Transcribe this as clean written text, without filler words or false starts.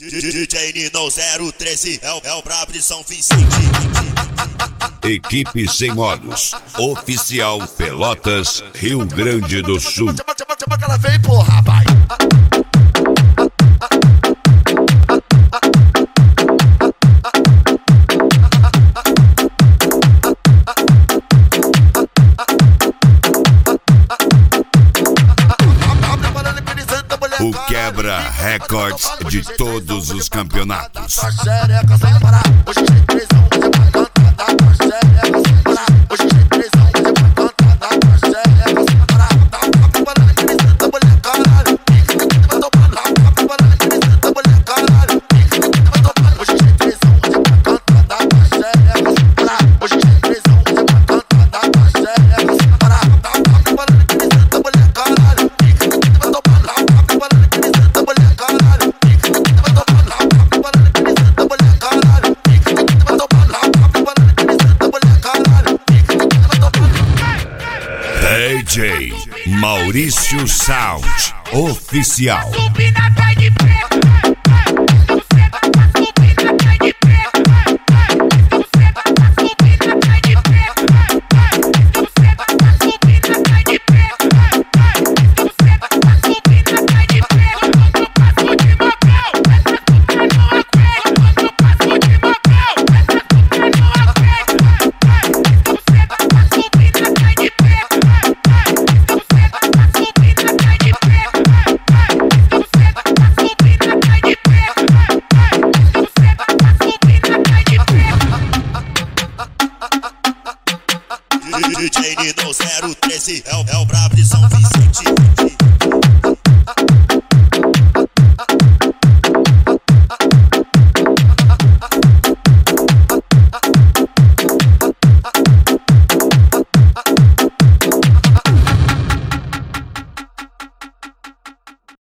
DJ Nino 013 é o brabo de São Vicente. Equipe Sem Modos, oficial Pelotas, Rio Grande do Sul. Chama que ela vem, porra, vai. O quebra recordes de todos os campeonatos. DJ Maurício Sound Oficial. DJ Nino 013 é o brabo de São Vicente.